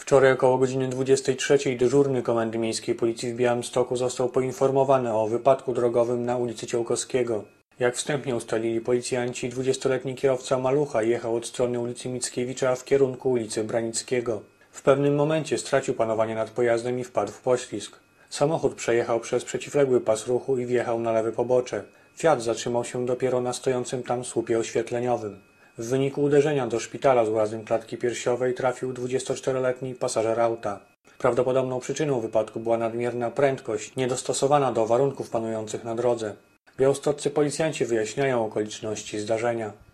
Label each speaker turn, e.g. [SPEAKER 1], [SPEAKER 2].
[SPEAKER 1] Wczoraj około godziny 23 dyżurny Komendy Miejskiej Policji w Białymstoku został poinformowany o wypadku drogowym na ulicy Ciołkowskiego. Jak wstępnie ustalili policjanci, 20-letni kierowca malucha jechał od strony ulicy Mickiewicza w kierunku ulicy Branickiego. W pewnym momencie stracił panowanie nad pojazdem i wpadł w poślizg. Samochód przejechał przez przeciwległy pas ruchu i wjechał na lewe pobocze. Fiat zatrzymał się dopiero na stojącym tam słupie oświetleniowym. W wyniku uderzenia do szpitala z urazem klatki piersiowej trafił 24-letni pasażer auta. Prawdopodobną przyczyną wypadku była nadmierna prędkość, niedostosowana do warunków panujących na drodze. Białostoccy policjanci wyjaśniają okoliczności zdarzenia.